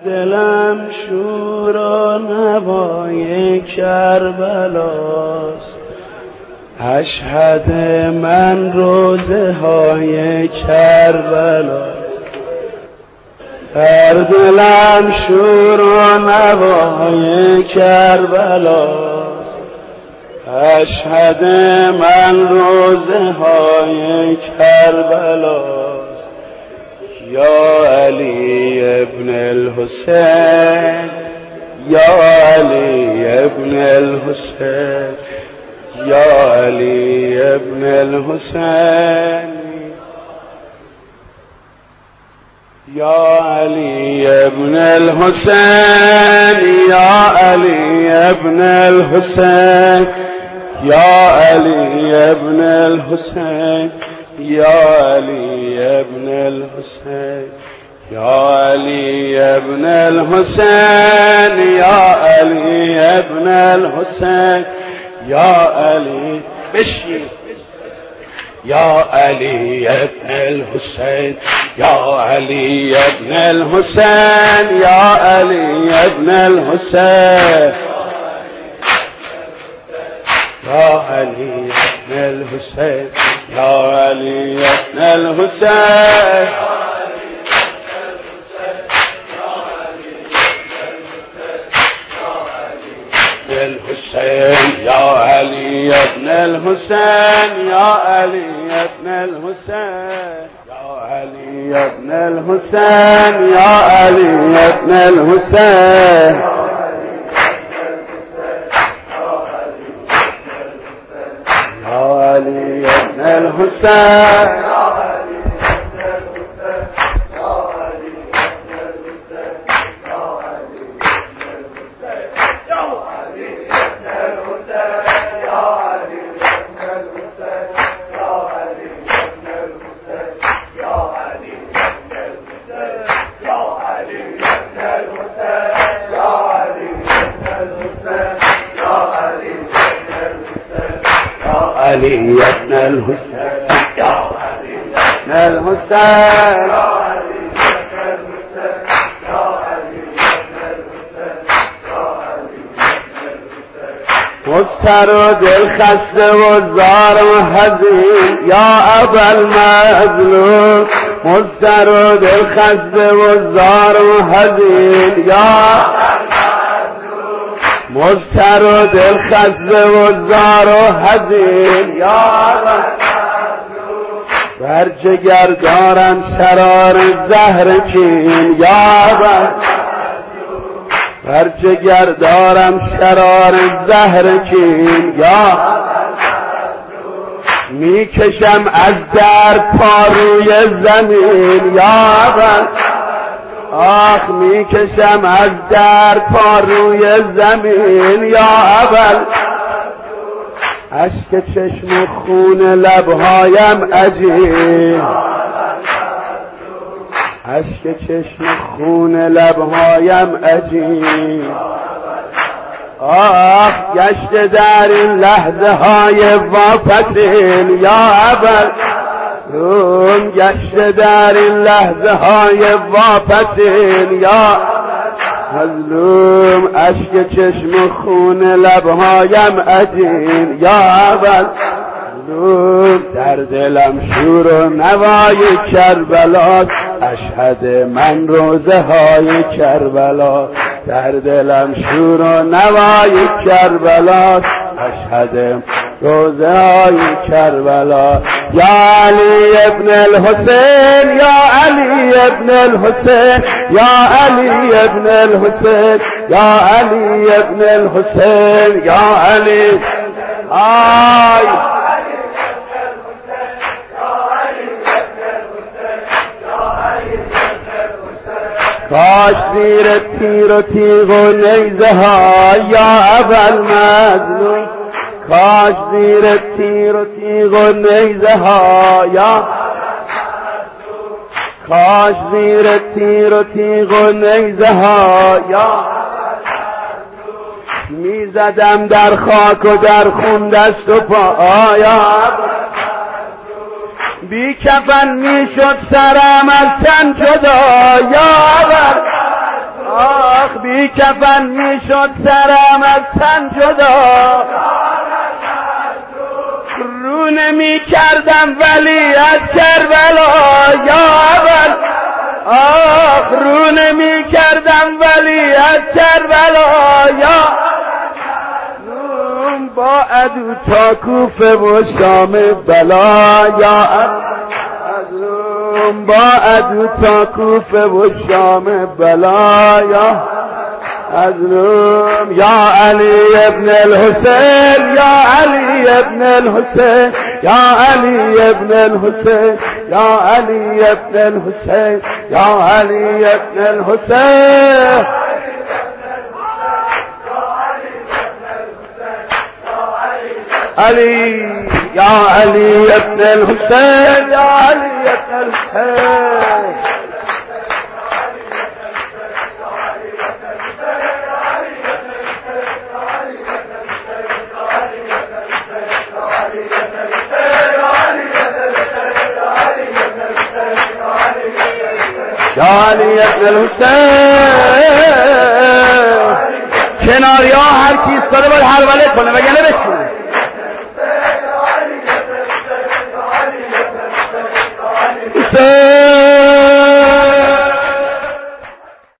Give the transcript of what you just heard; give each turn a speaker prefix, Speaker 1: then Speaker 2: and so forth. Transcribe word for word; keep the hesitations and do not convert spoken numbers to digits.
Speaker 1: دلم شور و نوای کربلاست، اشهد من روزه های کربلاست. در دلم شور و نوای کربلاست، اشهد من روزه های کربلاست. یا علی ابن الحسین، یا علی ابن الحسین، یا علی ابن الحسین، یا علی ابن الحسین، یا علی ابن الحسین، یا علی ابن الحسین، یا علی ابن الحسین، یا علی ابن الحسین، یا علی ابن الحسین، یا علی بشیر، یا علی ابن الحسین، یا علی ابن الحسین، یا علی ابن الحسین، یا علی ابن الحسین، یا علی ابن الحسین، الحسين يا علي ابن الحسين، يا علي ابن الحسين، يا علي ابن الحسين، يا علي ابن الحسين، يا علي ابن الحسين. علي ابن الحسين، يا علي ابن الحسين، يا علي ابن الحسين، يا علي ابن الحسين، يا علي ابن الحسين. مضطر و دل خسته و زار و حزین یا ابا المظلوم، مضطر و دل خسته و زار و حزین یا مضطر و دل خسته و زار و حزین یا بر جگر دارم شرار زهر کین یا بر جگر دارم شرار زهر کین یا میکشم از در پا روی زمین یا بر آخ میکشم از در پا روی زمین یا اول اشک چشم و خون لبهایم عجین، اشک چشم و خون لبهایم عجین. آخ گشته در این لحظه های واپسین یا اول روم گشته در این لحظه های واپسین یا مظلوم اشک چشم و خون لبهایم عجین یا اول مظلوم در دلم شور و نوای کربلاست، اشهد من روزه های کربلا. در دلم شور و نوای کربلاست، اشهد روزه های کربلا. یا علی ابن الحسین، یا علی ابن الحسین، یا علی ابن الحسین، یا علی ابن الحسین، یا علی آی کاش زیر تیر و تیغ و نیزه ها یا اول مظلوم، کاش زیر تیر و تیغ و نیزه ها یا کاش زیر تیر و تیغ و نیزه ها یا می زدم در خاک و در خون دست و پا یا بی کفن می شد سرم از تن جدا یا کفن میشد سرم از تن جدا، رو نمی کردم ولی از کربلا یا اول، آخ رو نمی کردم ولی از کربلا یا با عدو تا کوفه و شام بلا، یا از روم با عدو تا کوفه و شام بلا، یا از روم یا علی ابن الحسین، یا علی ابن الحسین، یا علی ابن الحسین، یا علی ابن الحسین، یا علی ابن الحسین. علي يا علي ابن الحسين، يا علي ابن الحسين. يا علي ابن الحسين. کناریا هر کی ایستاده باید حلوله کنه وگرنه بشینه.